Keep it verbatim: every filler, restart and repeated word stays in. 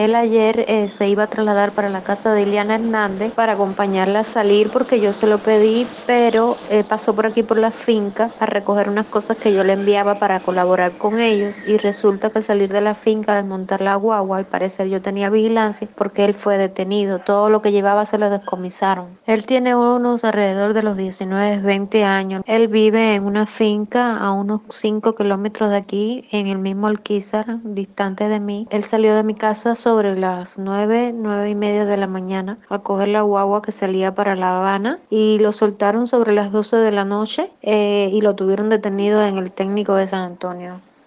Él ayer eh, se iba a trasladar para la casa de Iliana Hernández para acompañarla a salir porque yo se lo pedí, pero eh, pasó por aquí por la finca a recoger unas cosas que yo le enviaba para colaborar con ellos y resulta que al salir de la finca, al montar la guagua, al parecer yo tenía vigilancia porque él fue detenido. Todo lo que llevaba se lo descomisaron. Él tiene unos alrededor de los diecinueve, veinte años. Él vive en una finca a unos cinco kilómetros de aquí, en el mismo Alquizar, distante de mí. Él salió de mi casa sobre las nueve, nueve y media de la mañana a coger la guagua que salía para La Habana y lo soltaron sobre las doce de la noche eh, y lo tuvieron detenido en el técnico de San Antonio.